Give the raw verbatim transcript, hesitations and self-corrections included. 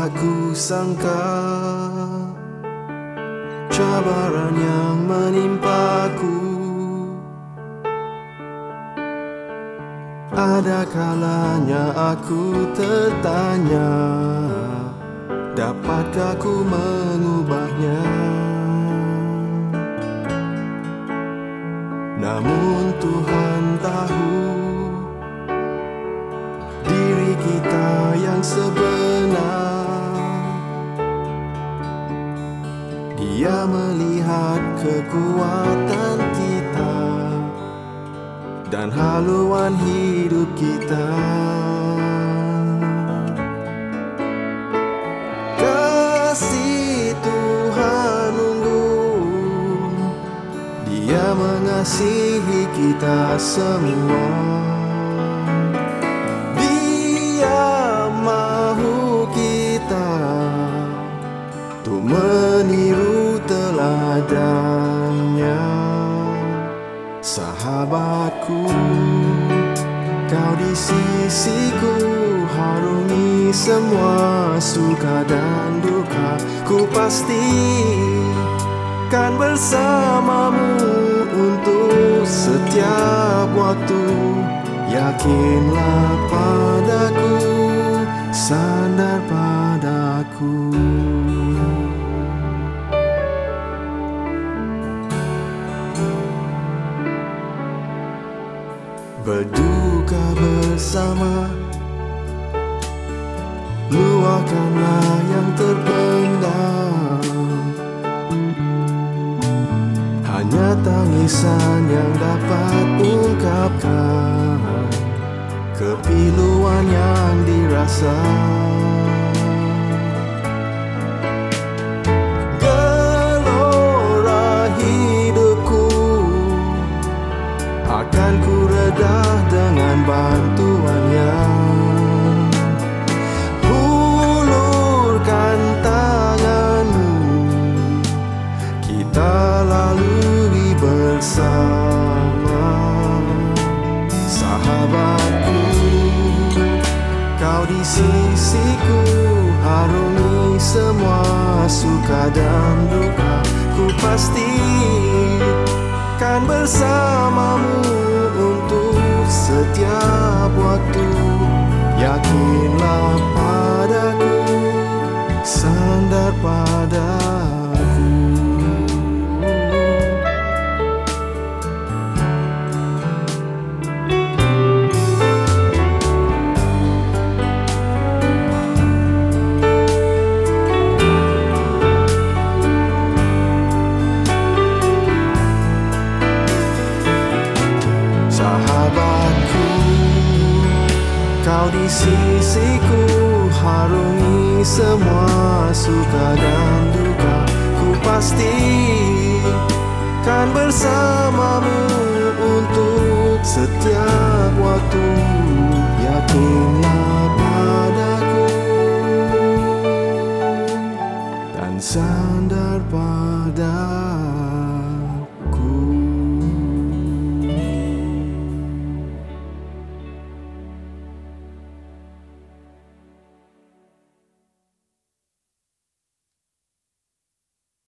tak kusangka cabaran yang menimpaku. Ada kalanya aku tertanya, dapatkah ku mengubahnya? Namun Tuhan tahu diri kita yang sebenar. Dia melihat kekuatan kita dan haluan hidup kita. Kasih Tuhan unggul, Dia mengasihi kita semua. Dia mahu kita untuk meniru teladannya. Sahabatku, kau di sisiku, harungi semua suka dan duka. Ku pasti kan bersamamu untuk setiap waktu. Yakinlah padaku, sandar padaku. Berduka bersama, luahkanlah yang terpendam. Hanya tangisan yang dapat ungkapkan kepiluan yang dirasa. Gelora hidupku akan ku redah dengan bantuannya. Hulurkan tanganmu, kita lalui bersama. Sahabatku, kau di sisiku, harungi semua suka dan duka. Ku pasti kan bersamamu untuk setiap waktu. Yakinlah padaku, sandar padaku. Sahabatku, kau di sisiku, harungi semua suka dan duka. Ku pasti kan bersamamu untuk setiap waktu. Yakinlah padaku dan sandar padaku.